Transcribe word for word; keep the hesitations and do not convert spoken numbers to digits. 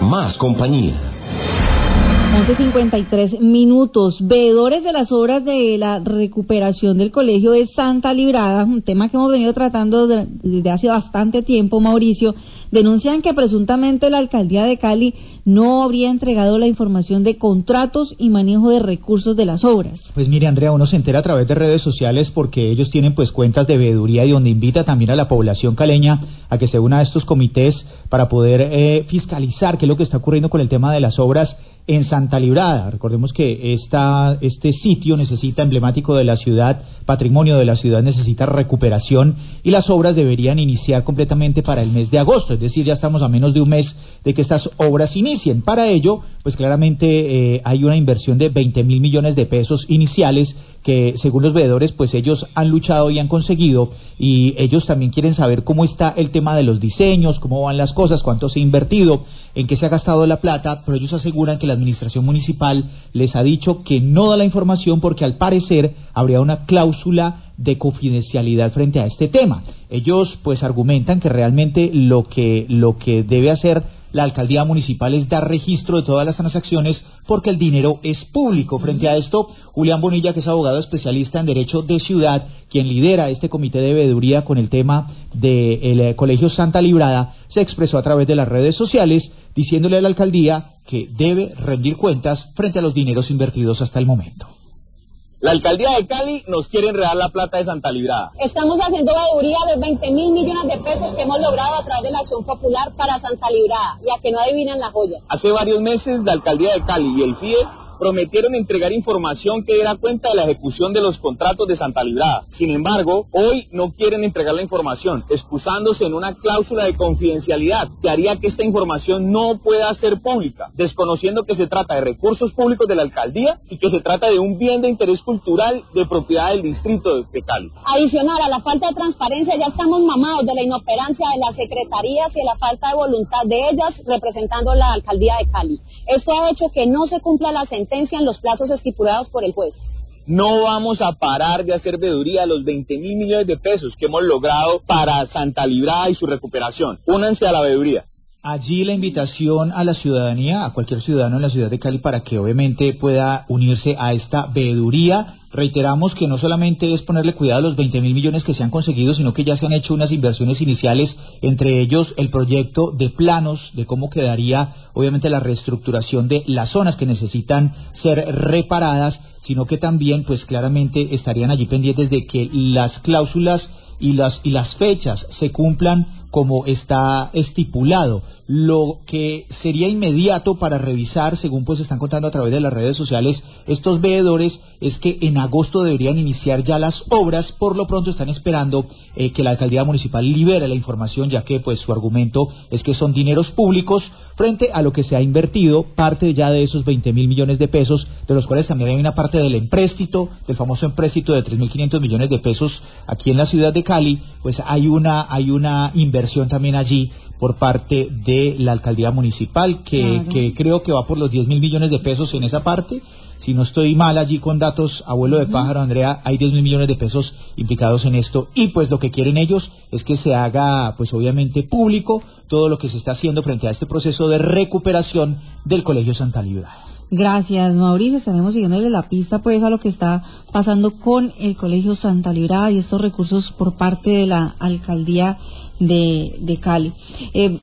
más compañía. once cincuenta y tres minutos. Veedores de las obras de la recuperación del colegio de Santa Librada, un tema que hemos venido tratando de, desde hace bastante tiempo, Mauricio, denuncian que presuntamente la alcaldía de Cali no habría entregado la información de contratos y manejo de recursos de las obras. Pues mire, Andrea, uno se entera a través de redes sociales porque ellos tienen pues cuentas de veeduría y donde invita también a la población caleña a que se una a estos comités para poder eh, fiscalizar qué es lo que está ocurriendo con el tema de las obras en Santa Librada. Recordemos que esta, este sitio necesita, emblemático de la ciudad, patrimonio de la ciudad, necesita recuperación y las obras deberían iniciar completamente para el mes de agosto, es decir, ya estamos a menos de un mes de que estas obras inicien. Para ello, pues claramente eh, hay una inversión de veinte mil millones de pesos iniciales que según los veedores pues ellos han luchado y han conseguido, y ellos también quieren saber cómo está el tema de los diseños, cómo van las cosas, cuánto se ha invertido, en qué se ha gastado la plata, pero ellos aseguran que la administración municipal les ha dicho que no da la información porque al parecer habría una cláusula de confidencialidad frente a este tema. Ellos pues argumentan que realmente lo que lo que debe hacer la alcaldía municipal es dar registro de todas las transacciones porque el dinero es público. Frente a esto, Julián Bonilla, que es abogado especialista en Derecho de Ciudad, quien lidera este comité de veeduría con el tema del Colegio Santa Librada, se expresó a través de las redes sociales diciéndole a la alcaldía que debe rendir cuentas frente a los dineros invertidos hasta el momento. La alcaldía de Cali nos quiere enredar la plata de Santa Librada. Estamos haciendo veeduría de veinte mil millones de pesos que hemos logrado a través de la acción popular para Santa Librada, y a que no adivinan la joya. Hace varios meses la alcaldía de Cali y el F I E prometieron entregar información que diera cuenta de la ejecución de los contratos de Santa Librada. Sin embargo, hoy no quieren entregar la información, excusándose en una cláusula de confidencialidad que haría que esta información no pueda ser pública, desconociendo que se trata de recursos públicos de la alcaldía y que se trata de un bien de interés cultural de propiedad del distrito de Cali. Adicional a la falta de transparencia, ya estamos mamados de la inoperancia de las secretarías y de la falta de voluntad de ellas representando la alcaldía de Cali. Esto ha hecho que no se cumpla la sentencia en los plazos estipulados por el juez. No vamos a parar de hacer veeduría a los veinte mil millones de pesos que hemos logrado para Santa Librada y su recuperación. Únanse a la veeduría. Allí la invitación a la ciudadanía, a cualquier ciudadano en la ciudad de Cali, para que obviamente pueda unirse a esta veeduría. Reiteramos que no solamente es ponerle cuidado a los veinte mil millones que se han conseguido, sino que ya se han hecho unas inversiones iniciales, entre ellos el proyecto de planos de cómo quedaría obviamente la reestructuración de las zonas que necesitan ser reparadas, sino que también pues claramente estarían allí pendientes de que las cláusulas y las y las fechas se cumplan como está estipulado. Lo que sería inmediato para revisar, según pues están contando a través de las redes sociales estos veedores, es que en agosto deberían iniciar ya las obras. Por lo pronto están esperando eh, que la alcaldía municipal libere la información, ya que pues su argumento es que son dineros públicos frente a lo que se ha invertido, parte ya de esos veinte mil millones de pesos, de los cuales también hay una parte del empréstito, del famoso empréstito de tres mil quinientos millones de pesos aquí en la ciudad de Cali. Pues hay una hay una inversión también allí por parte de la alcaldía municipal que, claro. que creo que va por los diez mil millones de pesos en esa parte. Si no estoy mal allí con datos, abuelo de pájaro, Andrea, hay diez mil millones de pesos implicados en esto, y pues lo que quieren ellos es que se haga pues obviamente público todo lo que se está haciendo frente a este proceso de recuperación del Colegio Santa Librada. Gracias, Mauricio. Estaremos siguiéndole la pista pues a lo que está pasando con el Colegio Santa Librada y estos recursos por parte de la alcaldía de, de Cali. Eh,